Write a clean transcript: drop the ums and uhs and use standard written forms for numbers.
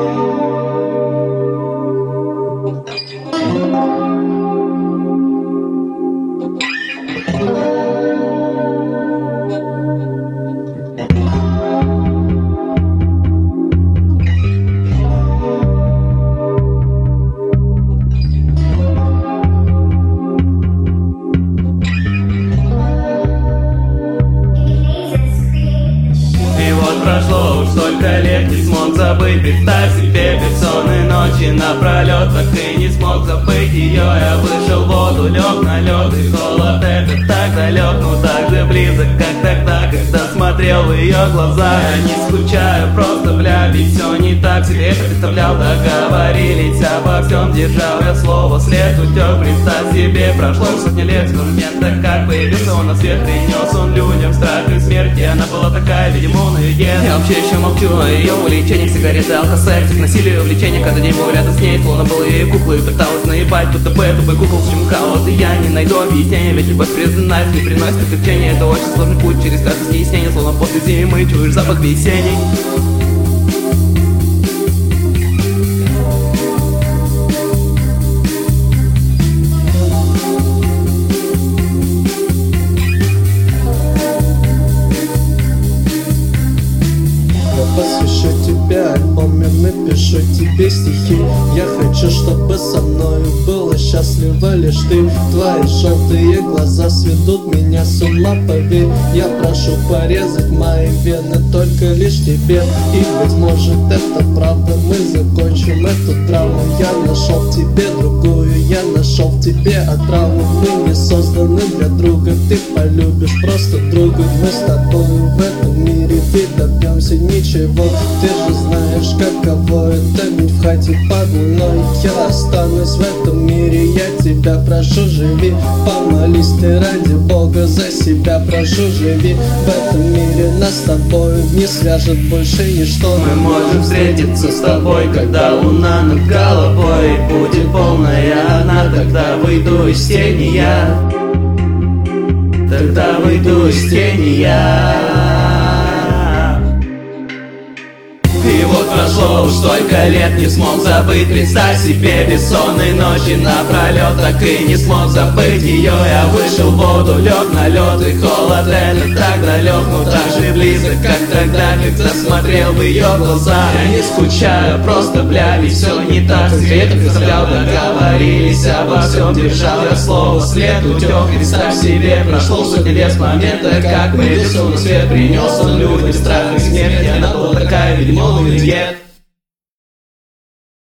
Прошло уж столько лет, не смог забыть. Представь себе бессонные ночи напролет, так и не смог забыть ее. Я вышел в воду, лег на лед, и холод этот так далек, но так же близок, как тогда, когда смотрел в ее глаза. Я не скучаю, просто бля, ведь все не так себе представлял. Договорились обо всем, держал я слово, след утек. Представь себе, прошло сотни лет с момента, как появился он на свет. Принес он людям страх и смерть, и она была такая, видимо, на юге. Я вообще еще молчу о ее увлечениях, сигареты, алкосекс, насилие, увлечение. Каждый день был рядом с ней, словно был ей куклой. Пыталась наебать, будто бы тупой кукол, в чем хаос. И я не найду объяснения, ведь любовь, признать, не приносит облегчения. Это очень сложный путь через каждое стеснение, словно после зимы чуешь запах весенний. Посвящу тебе альбом, я напишу тебе стихи. Я хочу, чтобы со мною было счастливо лишь ты. Твои желтые глаза сведут меня с ума, поверь. Я прошу порезать мои вены только лишь тебе. И быть может это правда, мы закончим эту травму. Я нашел в тебе другую, я нашел в тебе отраву. Мы не созданы для друга, ты полюбишь просто друга. Мы с тобой в этом мире, ведь добьемся ничего. Ты же знаешь, каково это ведь в хате под луной. Я останусь в этом мире, я тебя прошу, живи. Помолись ты ради Бога за себя, прошу, живи. В этом мире нас с тобой не свяжет больше ничто. Мы можем встретиться с тобой, когда луна над головой. Будет полная она, тогда выйду из тени я. Тогда выйду из тени я. И вот прошло уж столько лет, не смог забыть. Представь себе бессонные ночи напролет, так и не смог забыть ее. Я вышел в воду, лег на лед, и холод этот так далек, но так же близок, как тогда, когда смотрел в ее глаза. Я не скучаю, просто бля, ведь все не так себе это представлял. Договорились обо всем, держал я слово, след утек. Представь себе, прошло сотни лет с момента, как появился на свет. Принес он людям